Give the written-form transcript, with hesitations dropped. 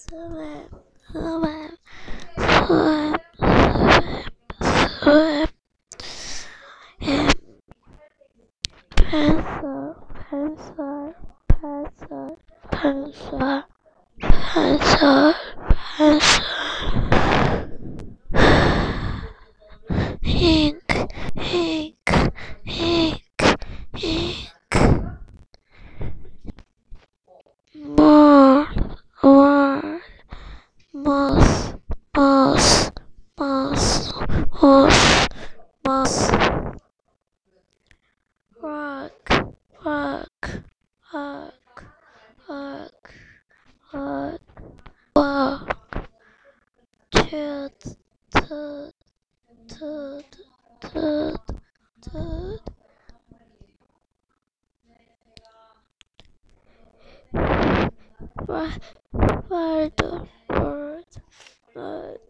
swim, swim, swim, swim, swim. Pencil, pencil, pencil, pencil, pencil, pencil. Ink, ink, ink, ink. More, more, moss, moss, moss, moss, moss. Rock, rock, rock, rock, rock. Wow. Toot, toot, toot, toot, toot. Why the bird?